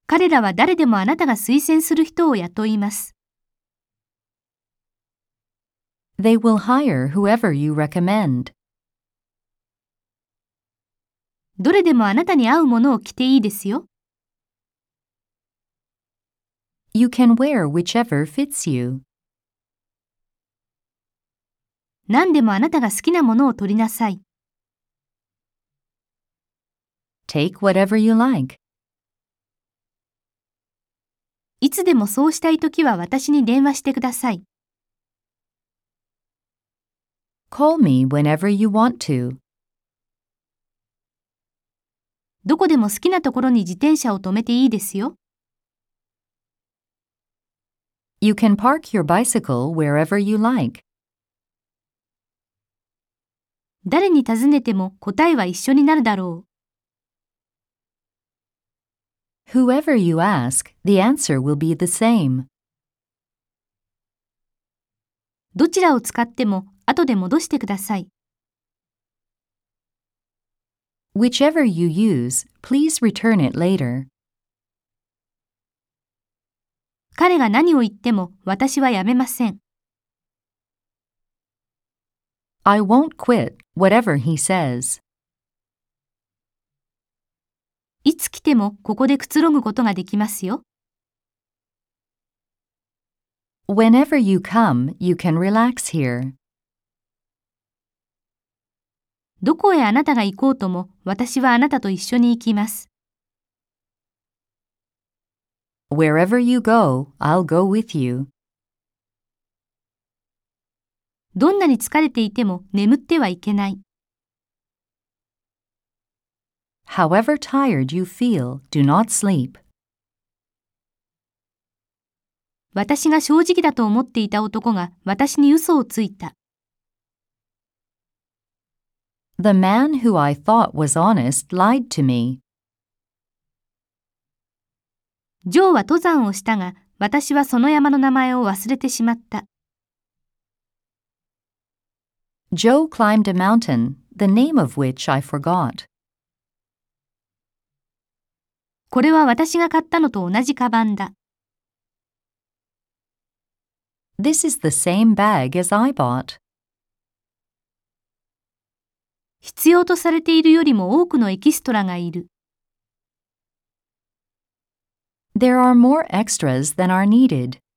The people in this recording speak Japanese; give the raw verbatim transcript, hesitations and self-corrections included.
彼らは誰でもあなたが推薦する人を雇います。 They will hire whoever you recommend. どれでもあなたに合うものを着ていいですよ。 You can wear whichever fits you. 何でもあなたが好きなものを取りなさい。 Take whatever you like. いつでもそうしたいときは私に電話してください。 Call me whenever you want to. どこでも好きなところに自転車を止めていいですよ。 You can park your bicycle wherever you like. 誰に尋ねても答えは一緒になるだろう。 Whoever you ask, the answer will be the same. どちらを使っても後で戻してください。 Whichever you use, please return it later. 彼が何を言っても私はやめません。 I won't quit, whatever he says. いつ来てもここでくつろぐことができますよ。 Whenever you come, you can relax here. どこへあなたが行こうとも私はあなたと一緒に行きます。 Wherever you go, I'll go with you. どんなに疲れていても眠ってはいけない。 However tired you feel, do not sleep. 私が正直だと思っていた男が私に嘘をついた。 The man who I thought was honest lied to me. ジョーは登山をしたが、私はその山の名前を忘れてしまった。 Joe climbed a mountain, the name of which I forgot. これは私が買ったのと同じカバンだ。 This is the same bag as I bought. 必要とされているよりも多くのエキストラがいる。 There are more extras than are needed.